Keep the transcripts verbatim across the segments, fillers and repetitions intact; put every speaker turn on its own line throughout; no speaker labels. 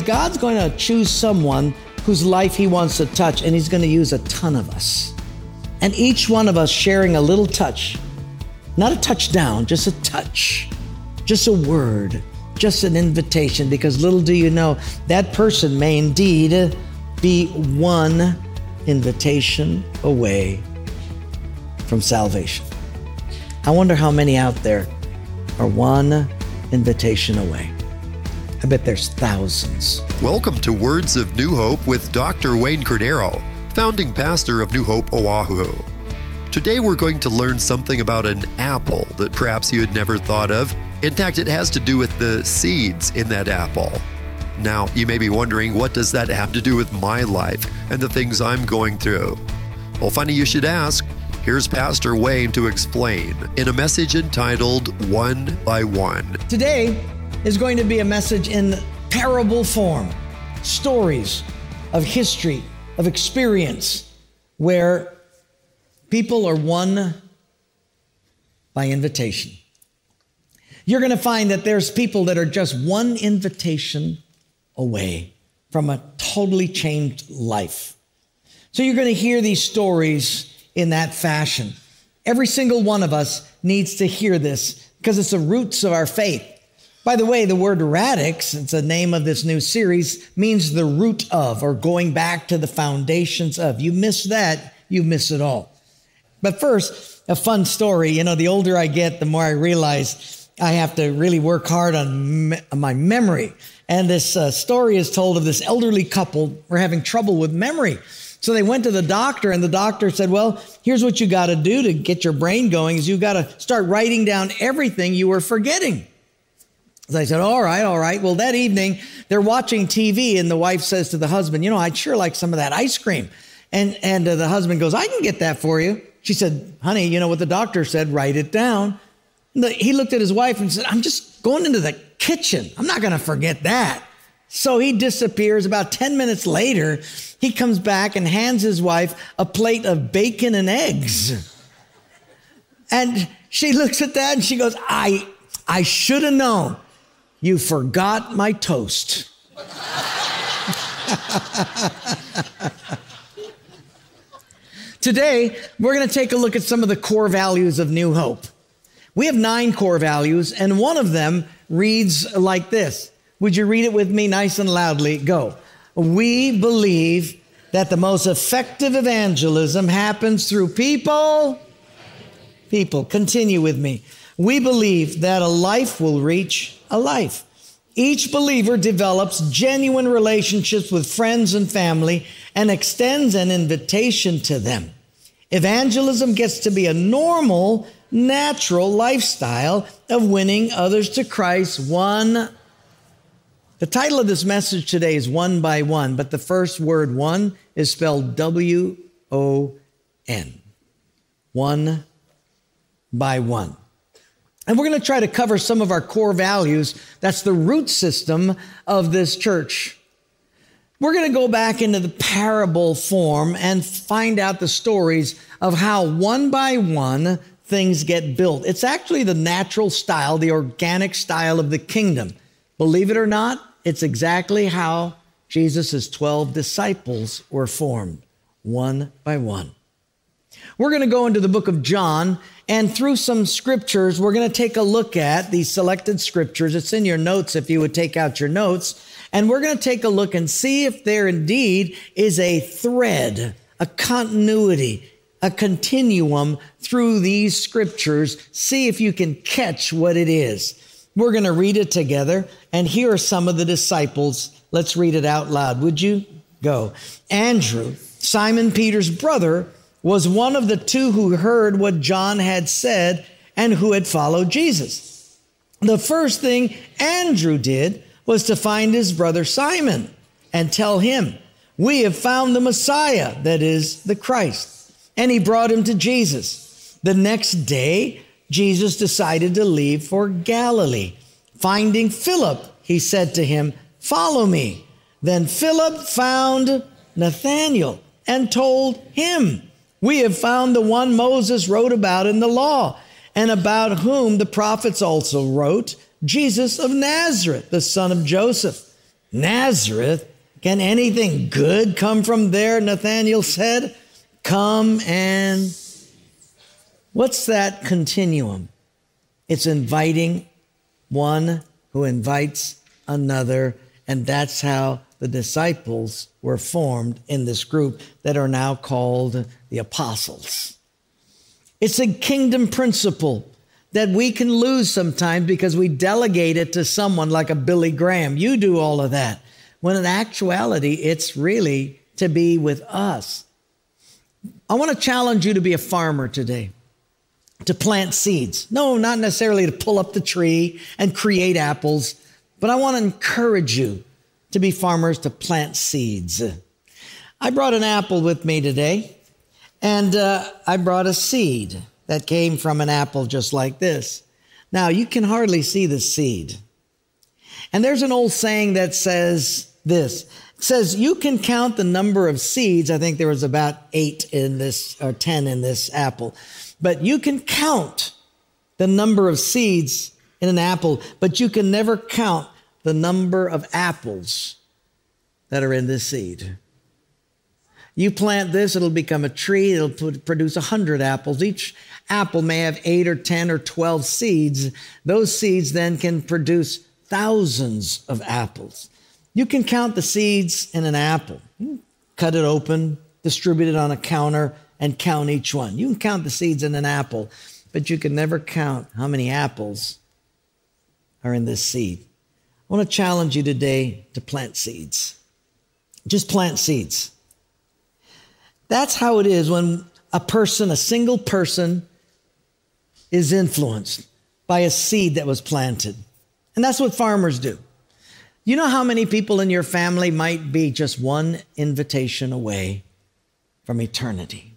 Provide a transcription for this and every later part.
God's going to choose someone whose life he wants to touch, and he's going to use a ton of us. And each one of us sharing a little touch, not a touchdown, just a touch, just a word, just an invitation, because little do you know, that person may indeed be one invitation away from salvation. I wonder how many out there are one invitation away. I bet there's thousands.
Welcome to Words of New Hope with Doctor Wayne Cordeiro, founding pastor of New Hope, Oahu. Today we're going to learn something about an apple that perhaps you had never thought of. In fact, it has to do with the seeds in that apple. Now, you may be wondering, what does that have to do with my life and the things I'm going through? Well, funny you should ask. Here's Pastor Wayne to explain in a message entitled One by One.
Today is going to be a message in parable form, stories of history, of experience, where people are won by invitation. You're going to find that there's people that are just one invitation away from a totally changed life. So you're going to hear these stories in that fashion. Every single one of us needs to hear this because it's the roots of our faith. By the way, the word radix, it's the name of this new series, means the root of, or going back to the foundations of. You miss that, you miss it all. But first, a fun story. You know, the older I get, the more I realize I have to really work hard on me- my memory. And this uh, story is told of this elderly couple who were having trouble with memory. So they went to the doctor, and the doctor said, well, here's what you got to do to get your brain going is you got to start writing down everything you were forgetting. So I said, all right, all right. Well, that evening they're watching T V, and the wife says to the husband, you know, I'd sure like some of that ice cream. And, and uh, the husband goes, I can get that for you. She said, honey, you know what the doctor said, write it down. And the, he looked at his wife and said, I'm just going into the kitchen. I'm not going to forget that. So he disappears. About ten minutes later, he comes back and hands his wife a plate of bacon and eggs. And she looks at that and she goes, I, I should have known. You forgot my toast. Today, we're going to take a look at some of the core values of New Hope. We have nine core values, and one of them reads like this. Would you read it with me nice and loudly? Go. We believe that the most effective evangelism happens through people. People. Continue with me. We believe that a life will reach a life. Each believer develops genuine relationships with friends and family and extends an invitation to them. Evangelism gets to be a normal, natural lifestyle of winning others to Christ one. The title of this message today is One by One, but the first word one is spelled W O N. One by one. And we're going to try to cover some of our core values. That's the root system of this church. We're going to go back into the parable form and find out the stories of how one by one things get built. It's actually the natural style, the organic style of the kingdom. Believe it or not, it's exactly how Jesus' twelve disciples were formed, one by one. We're going to go into the book of John, and through some scriptures, we're going to take a look at these selected scriptures. It's in your notes if you would take out your notes. And we're going to take a look and see if there indeed is a thread, a continuity, a continuum through these scriptures. See if you can catch what it is. We're going to read it together, and here are some of the disciples. Let's read it out loud. Would you? Go. Andrew, Simon Peter's brother, was one of the two who heard what John had said and who had followed Jesus. The first thing Andrew did was to find his brother Simon and tell him, we have found the Messiah, that is the Christ. And he brought him to Jesus. The next day, Jesus decided to leave for Galilee. Finding Philip, he said to him, follow me. Then Philip found Nathanael and told him, we have found the one Moses wrote about in the law, and about whom the prophets also wrote, Jesus of Nazareth, the son of Joseph. Nazareth? Can anything good come from there? Nathanael said. Come and... What's that continuum? It's inviting one who invites another, and that's how the disciples were formed in this group that are now called the apostles. It's a kingdom principle that we can lose sometimes because we delegate it to someone like a Billy Graham. You do all of that. When in actuality, it's really to be with us. I want to challenge you to be a farmer today, to plant seeds. No, not necessarily to pull up the tree and create apples, but I want to encourage you to be farmers, to plant seeds. I brought an apple with me today, and uh, I brought a seed that came from an apple just like this. Now, you can hardly see the seed. And there's an old saying that says this. It says, you can count the number of seeds. I think there was about eight in this, or ten in this apple. But you can count the number of seeds in an apple, but you can never count the number of apples that are in this seed. You plant this, it'll become a tree. It'll produce a hundred apples. Each apple may have eight or ten or twelve seeds. Those seeds then can produce thousands of apples. You can count the seeds in an apple. You can cut it open, distribute it on a counter, and count each one. You can count the seeds in an apple, but you can never count how many apples are in this seed. I want to challenge you today to plant seeds. Just plant seeds. That's how it is when a person, a single person, is influenced by a seed that was planted. And that's what farmers do. You know how many people in your family might be just one invitation away from eternity?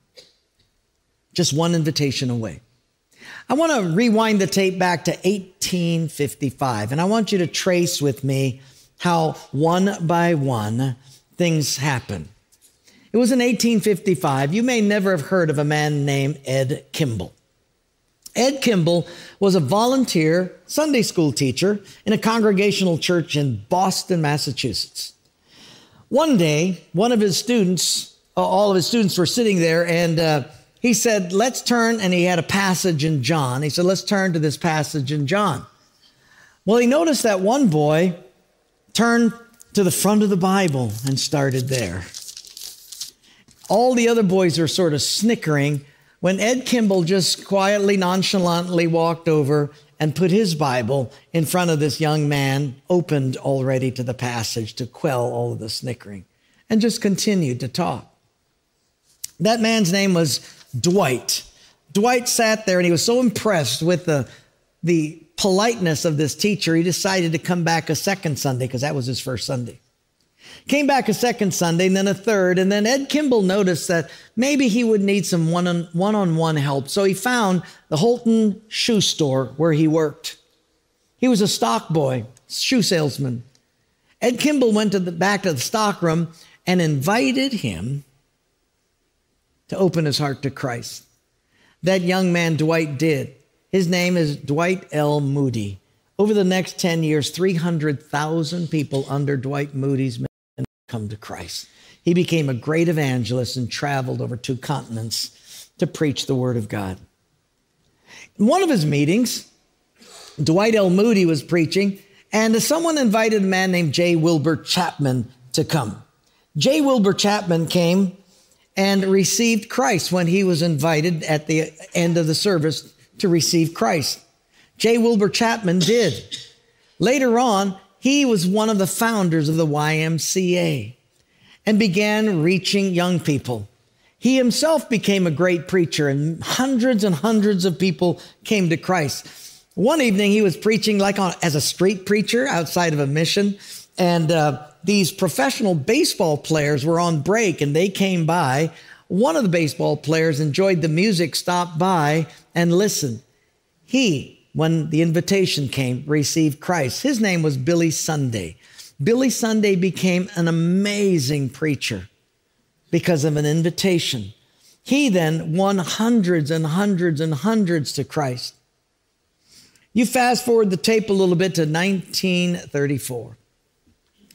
Just one invitation away. I want to rewind the tape back to eighteen fifty-five, and I want you to trace with me how one by one things happen. It was in eighteen fifty-five. You may never have heard of a man named Ed Kimball. Ed Kimball was a volunteer Sunday school teacher in a congregational church in Boston, Massachusetts. One day, one of his students, all of his students were sitting there, and uh, he said, let's turn, and he had a passage in John. He said, let's turn to this passage in John. Well, he noticed that one boy turned to the front of the Bible and started there. All the other boys were sort of snickering when Ed Kimball just quietly, nonchalantly walked over and put his Bible in front of this young man, opened already to the passage to quell all of the snickering, and just continued to talk. That man's name was Dwight. Dwight sat there and he was so impressed with the, the politeness of this teacher, he decided to come back a second Sunday because that was his first Sunday. Came back a second Sunday and then a third. And then Ed Kimball noticed that maybe he would need some one-on, one-on-one help. So he found the Holton shoe store where he worked. He was a stock boy, shoe salesman. Ed Kimball went to the back of the stock room and invited him to open his heart to Christ. That young man, Dwight, did. His name is Dwight L. Moody. Over the next ten years, three hundred thousand people under Dwight Moody's ministry come to Christ. He became a great evangelist and traveled over two continents to preach the word of God. In one of his meetings, Dwight L. Moody was preaching, and someone invited a man named J. Wilbur Chapman to come. J. Wilbur Chapman came and received Christ when he was invited at the end of the service to receive Christ. J. Wilbur Chapman did. Later on, he was one of the founders of the Y M C A and began reaching young people. He himself became a great preacher, and hundreds and hundreds of people came to Christ. One evening, he was preaching like on, as a street preacher outside of a mission, and uh, these professional baseball players were on break, and they came by. One of the baseball players enjoyed the music, stopped by, and listened. He, when the invitation came, received Christ. His name was Billy Sunday. Billy Sunday became an amazing preacher because of an invitation. He then won hundreds and hundreds and hundreds to Christ. You fast forward the tape a little bit to nineteen thirty-four.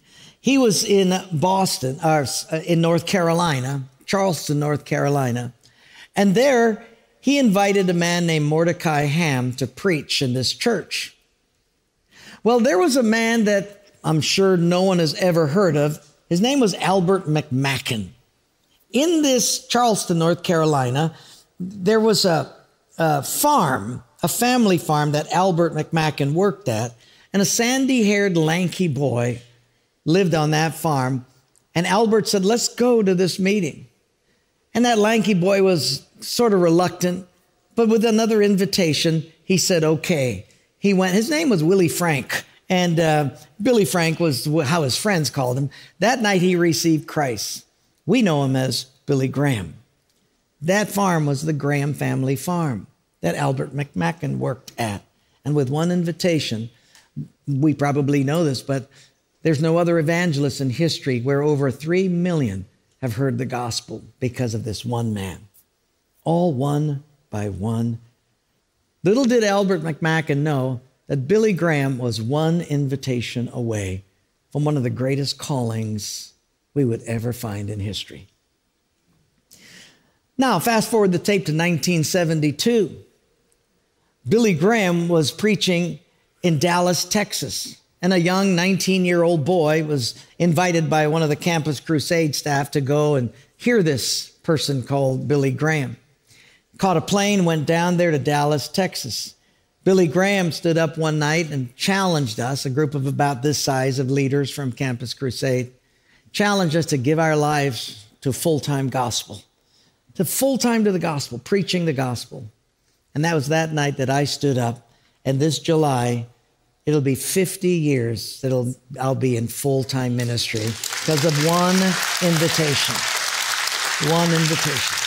He was in Boston, or in North Carolina, Charleston, North Carolina. And there he invited a man named Mordecai Ham to preach in this church. Well, there was a man that I'm sure no one has ever heard of. His name was Albert McMakin. In this Charleston, North Carolina, there was a, a farm, a family farm that Albert McMakin worked at, and a sandy-haired, lanky boy lived on that farm. And Albert said, let's go to this meeting. And that lanky boy was sort of reluctant, but with another invitation, he said, okay. He went, his name was Willie Frank, and uh, Billy Frank was how his friends called him. That night he received Christ. We know him as Billy Graham. That farm was the Graham family farm that Albert McMakin worked at. And with one invitation, we probably know this, but there's no other evangelist in history where over three million have heard the gospel because of this one man. All one by one. Little did Albert McMakin know that Billy Graham was one invitation away from one of the greatest callings we would ever find in history. Now, fast forward the tape to nineteen seventy-two. Billy Graham was preaching in Dallas, Texas. And a young nineteen-year-old boy was invited by one of the Campus Crusade staff to go and hear this person called Billy Graham. Caught a plane, went down there to Dallas, Texas. Billy Graham stood up one night and challenged us, a group of about this size of leaders from Campus Crusade, challenged us to give our lives to full-time gospel, to full-time to the gospel, preaching the gospel. And that was that night that I stood up, and this July, it'll be fifty years that I'll, I'll be in full-time ministry because of one invitation. One invitation.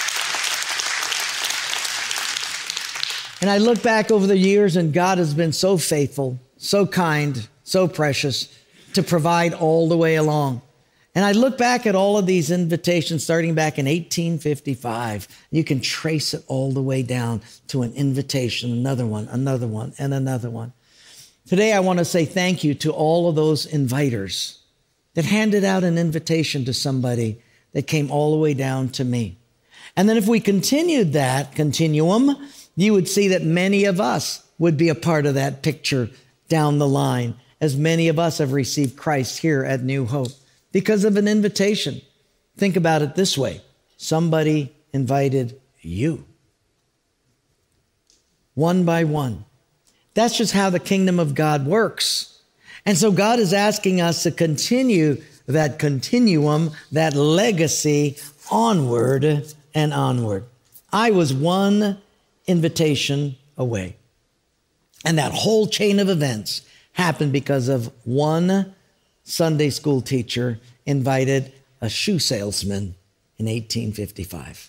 And I look back over the years, and God has been so faithful, so kind, so precious to provide all the way along. And I look back at all of these invitations starting back in eighteen fifty-five. You can trace it all the way down to an invitation, another one, another one, and another one. Today, I want to say thank you to all of those inviters that handed out an invitation to somebody that came all the way down to me. And then if we continued that continuum, you would see that many of us would be a part of that picture down the line, as many of us have received Christ here at New Hope because of an invitation. Think about it this way. Somebody invited you. One by one. That's just how the kingdom of God works. And so God is asking us to continue that continuum, that legacy onward and onward. I was one invitation away. And that whole chain of events happened because of one Sunday school teacher invited a shoe salesman in eighteen fifty-five.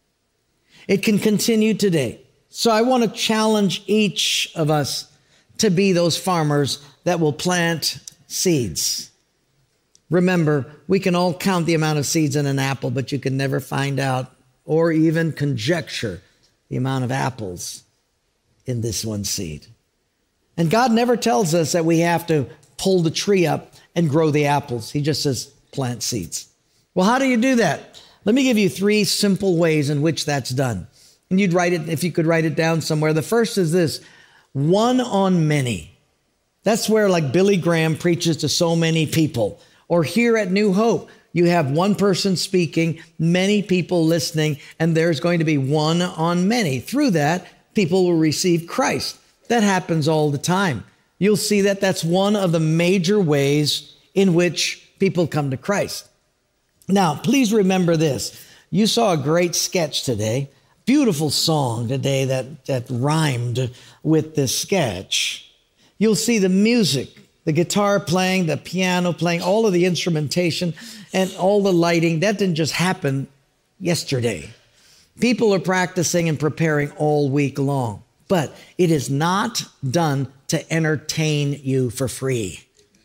It can continue today. So I want to challenge each of us to be those farmers that will plant seeds. Remember, we can all count the amount of seeds in an apple, but you can never find out or even conjecture the amount of apples in this one seed. And God never tells us that we have to pull the tree up and grow the apples. He just says, plant seeds. Well, how do you do that? Let me give you three simple ways in which that's done. And you'd write it, if you could write it down somewhere. The first is this, one on many. That's where, like Billy Graham preaches to so many people. Or here at New Hope, you have one person speaking, many people listening, and there's going to be one on many. Through that, people will receive Christ. That happens all the time. You'll see that that's one of the major ways in which people come to Christ. Now, please remember this. You saw a great sketch today, beautiful song today that, that rhymed with this sketch. You'll see the music, the guitar playing, the piano playing, all of the instrumentation and all the lighting. That didn't just happen yesterday. People are practicing and preparing all week long, but it is not done to entertain you for free.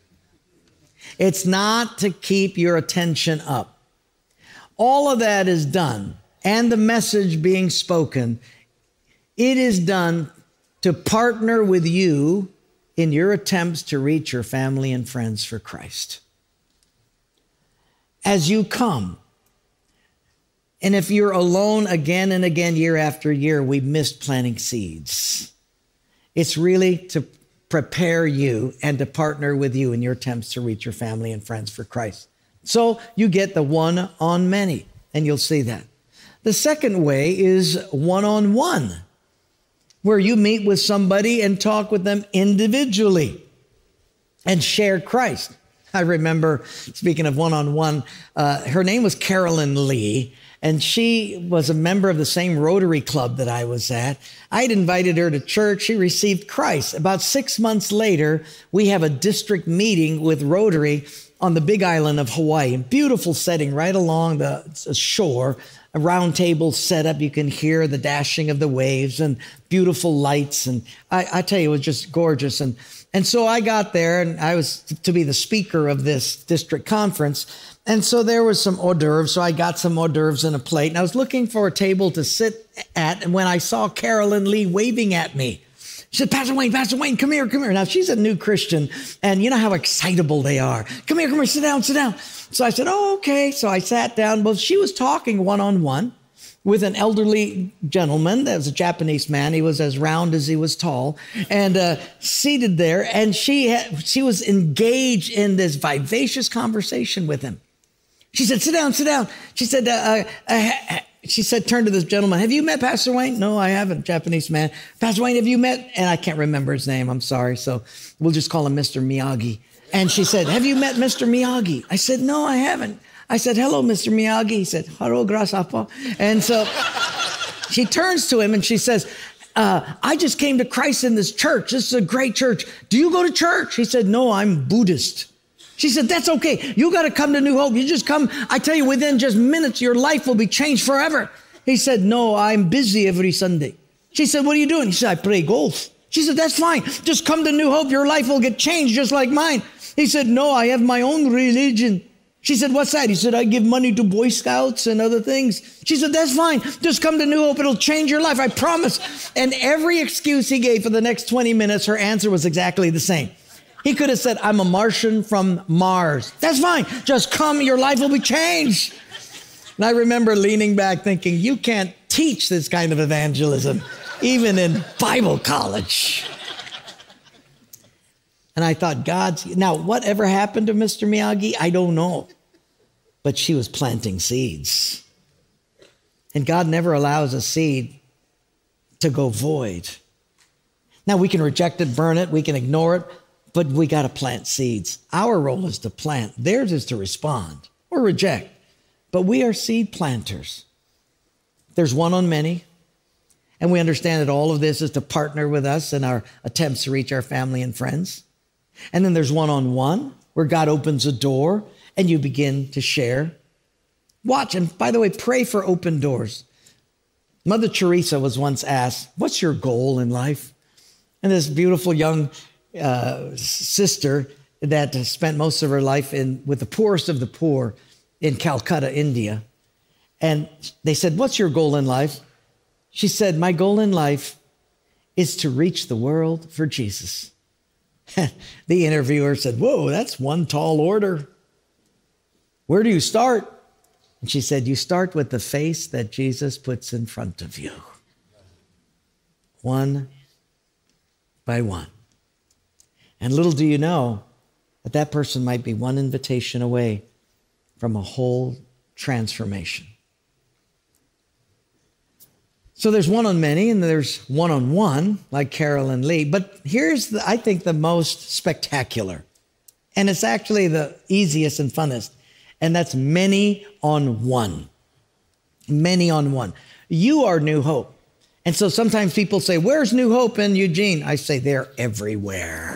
It's not to keep your attention up. All of that is done, and the message being spoken, it is done to partner with you in your attempts to reach your family and friends for Christ. as you come. And if you're alone again and again, year after year, we missed planting seeds. It's really to prepare you and to partner with you in your attempts to reach your family and friends for Christ. So you get the one on many, and you'll see that. The second way is one-on-one, where you meet with somebody and talk with them individually and share Christ. I remember, speaking of one-on-one, uh, her name was Carolyn Lee, and she was a member of the same Rotary Club that I was at. I'd invited her to church. She received Christ. About six months later, we have a district meeting with Rotary on the Big Island of Hawaii. Beautiful setting right along the shore. A round table set up. You can hear the dashing of the waves and beautiful lights. And I, I tell you, it was just gorgeous. And, and so I got there, and I was to be the speaker of this district conference. And so there was some hors d'oeuvres. So I got some hors d'oeuvres in a plate. And I was looking for a table to sit at. And when I saw Carolyn Lee waving at me, she said, Pastor Wayne, Pastor Wayne, come here, come here. Now, she's a new Christian, and you know how excitable they are. Come here, come here, sit down, sit down. So I said, oh, okay. So I sat down. Well, she was talking one-on-one with an elderly gentleman. That was a Japanese man. He was as round as he was tall, and uh, seated there. And she had, she was engaged in this vivacious conversation with him. She said, sit down, sit down. She said, uh, uh, she said, turn to this gentleman. Have you met Pastor Wayne? No, I haven't, Japanese man. Pastor Wayne, have you met? And I can't remember his name. I'm sorry. So we'll just call him Mister Miyagi. And she said, have you met Mister Miyagi? I said, no, I haven't. I said, hello, Mister Miyagi. He said, haro grasshopper. And so she turns to him and she says, uh, I just came to Christ in this church. This is a great church. Do you go to church? He said, no, I'm Buddhist. She said, that's okay. You got to come to New Hope. You just come. I tell you, within just minutes, your life will be changed forever. He said, no, I'm busy every Sunday. She said, what are you doing? He said, I play golf. She said, that's fine. Just come to New Hope. Your life will get changed just like mine. He said, no, I have my own religion. She said, what's that? He said, I give money to Boy Scouts and other things. She said, that's fine. Just come to New Hope. It'll change your life. I promise. And every excuse he gave for the next twenty minutes, her answer was exactly the same. He could have said, I'm a Martian from Mars. That's fine. Just come. Your life will be changed. And I remember leaning back thinking, you can't teach this kind of evangelism, even in Bible college. And I thought, God's, now whatever happened to Mister Miyagi, I don't know. But she was planting seeds. And God never allows a seed to go void. Now we can reject it, burn it, we can ignore it, but we got to plant seeds. Our role is to plant. Theirs is to respond or reject. But we are seed planters. There's one on many. And we understand that all of this is to partner with us in our attempts to reach our family and friends. And then there's one-on-one, where God opens a door and you begin to share. Watch, and by the way, pray for open doors. Mother Teresa was once asked, what's your goal in life? And this beautiful young uh, sister that spent most of her life in with the poorest of the poor in Calcutta, India. And they said, what's your goal in life? She said, my goal in life is to reach the world for Jesus. The interviewer said, whoa, that's one tall order. Where do you start? And she said, you start with the face that Jesus puts in front of you. One by one. And little do you know that that person might be one invitation away from a whole transformation. So there's one on many and there's one on one, like Carolyn Lee. But here's, the, I think, the most spectacular. And it's actually the easiest and funnest. And that's many on one. Many on one. You are New Hope. And so sometimes people say, where's New Hope in Eugene? I say, they're everywhere.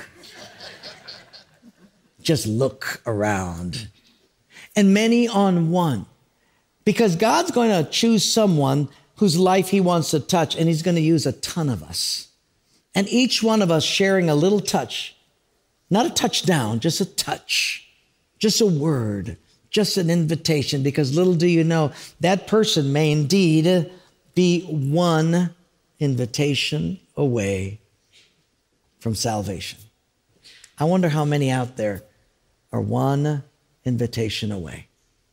Just look around. And many on one. Because God's going to choose someone whose life he wants to touch, and he's going to use a ton of us. And each one of us sharing a little touch, not a touchdown, just a touch, just a word, just an invitation, because little do you know, that person may indeed be one invitation away from salvation. I wonder how many out there are one invitation away.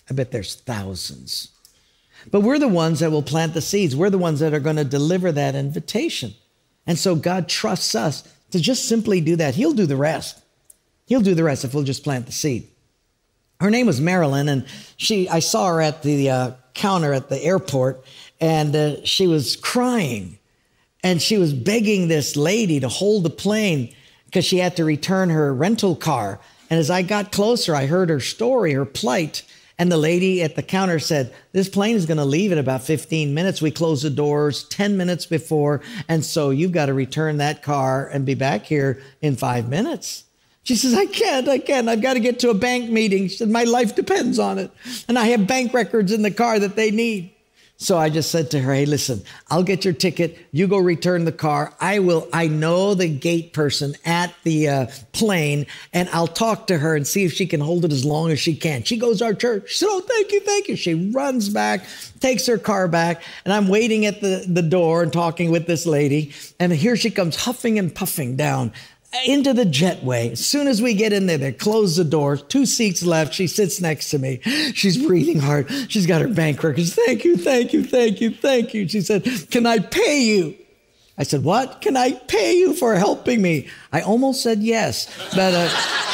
I bet there's thousands. But we're the ones that will plant the seeds. We're the ones that are going to deliver that invitation. And so God trusts us to just simply do that. He'll do the rest. He'll do the rest if we'll just plant the seed. Her name was Marilyn, and she, I saw her at the uh, counter at the airport, and uh, she was crying. And she was begging this lady to hold the plane because she had to return her rental car. And as I got closer, I heard her story, her plight. And the lady at the counter said, this plane is going to leave in about fifteen minutes. We close the doors ten minutes before. And so you've got to return that car and be back here in five minutes. She says, I can't, I can't. I've got to get to a bank meeting. She said, my life depends on it. And I have bank records in the car that they need. So I just said to her, hey, listen, I'll get your ticket. You go return the car. I will. I know the gate person at the uh, plane, and I'll talk to her and see if she can hold it as long as she can. She goes to our church. She said, oh, thank you, thank you. She runs back, takes her car back, and I'm waiting at the, the door and talking with this lady. And here she comes huffing and puffing down into the jetway. As soon as we get in there, they close the doors, two seats left. She sits next to me. She's breathing hard. She's got her bank records. Thank you, thank you, thank you, thank you. She said, can I pay you? I said, what? Can I pay you for helping me? I almost said yes, but, uh,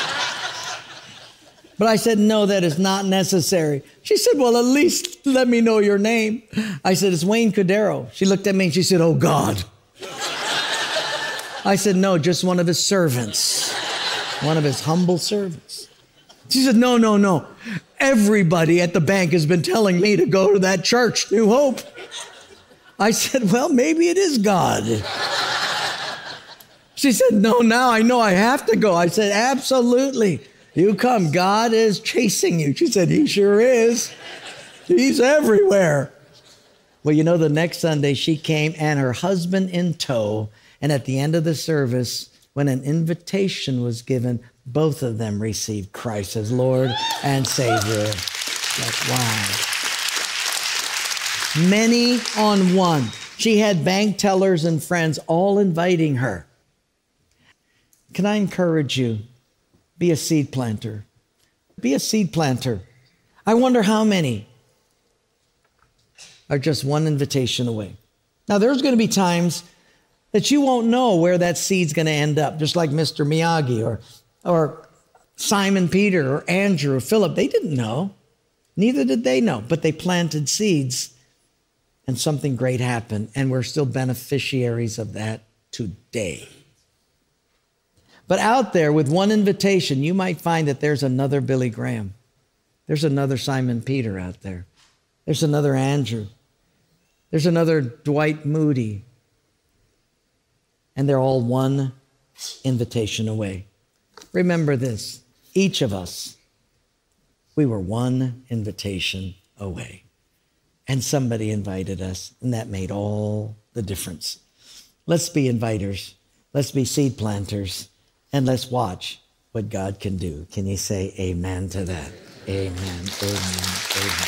but I said, no, that is not necessary. She said, well, at least let me know your name. I said, it's Wayne Cordero. She looked at me and she said, oh God. I said, no, just one of his servants, one of his humble servants. She said, no, no, no. Everybody at the bank has been telling me to go to that church, New Hope. I said, well, maybe it is God. She said, no, now I know I have to go. I said, absolutely. You come. God is chasing you. She said, he sure is. He's everywhere. Well, you know, the next Sunday she came and her husband in tow. And at the end of the service, when an invitation was given, both of them received Christ as Lord and Savior. Like, wow. Many on one. She had bank tellers and friends all inviting her. Can I encourage you? Be a seed planter. Be a seed planter. I wonder how many are just one invitation away. Now, there's going to be times that you won't know where that seed's going to end up, just like Mister Miyagi or, or Simon Peter or Andrew or Philip. They didn't know. Neither did they know, but they planted seeds and something great happened, and we're still beneficiaries of that today. But out there with one invitation, you might find that there's another Billy Graham. There's another Simon Peter out there. There's another Andrew. There's another Dwight Moody. And they're all one invitation away. Remember this, each of us, we were one invitation away. And somebody invited us, and that made all the difference. Let's be inviters. Let's be seed planters. And let's watch what God can do. Can you say amen to that? Amen, amen, amen.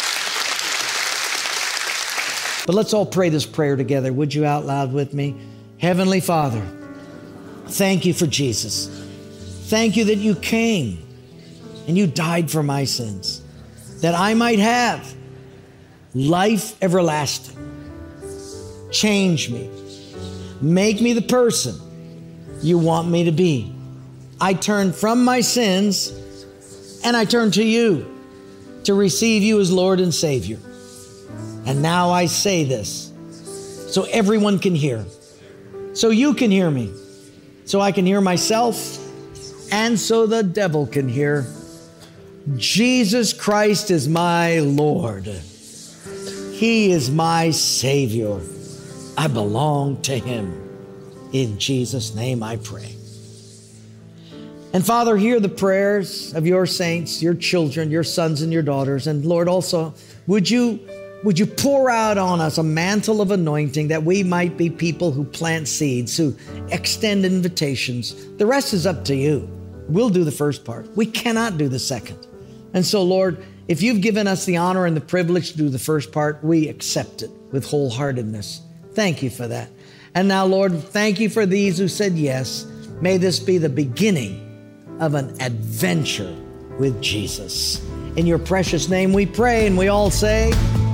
But let's all pray this prayer together. Would you out loud with me? Heavenly Father, thank you for Jesus. Thank you that you came and you died for my sins, that I might have life everlasting. Change me. Make me the person you want me to be. I turn from my sins and I turn to you to receive you as Lord and Savior. And now I say this so everyone can hear, so you can hear me, so I can hear myself, and so the devil can hear. Jesus Christ is my Lord. He is my Savior. I belong to Him. In Jesus' name I pray. And Father, hear the prayers of your saints, your children, your sons and your daughters. And Lord, also, would you, would you pour out on us a mantle of anointing that we might be people who plant seeds, who extend invitations. The rest is up to you. We'll do the first part. We cannot do the second. And so, Lord, if you've given us the honor and the privilege to do the first part, we accept it with wholeheartedness. Thank you for that. And now, Lord, thank you for these who said yes. May this be the beginning of an adventure with Jesus. In your precious name we pray, and we all say,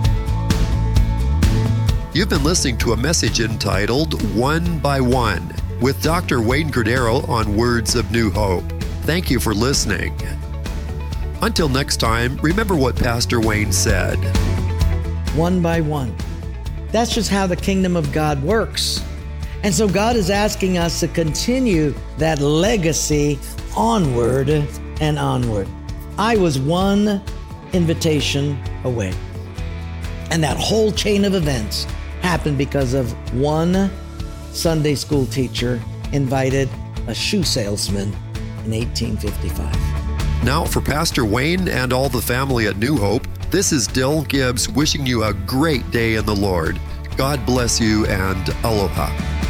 You've been listening to a message entitled One by One with Doctor Wayne Cordeiro on Words of New Hope. Thank you for listening. Until next time, remember what Pastor Wayne said.
One by one. That's just how the kingdom of God works. And so God is asking us to continue that legacy onward and onward. I was one invitation away. And that whole chain of events happened because of one Sunday school teacher invited a shoe salesman in eighteen fifty-five.
Now for Pastor Wayne and all the family at New Hope, this is Dill Gibbs wishing you a great day in the Lord. God bless you and aloha.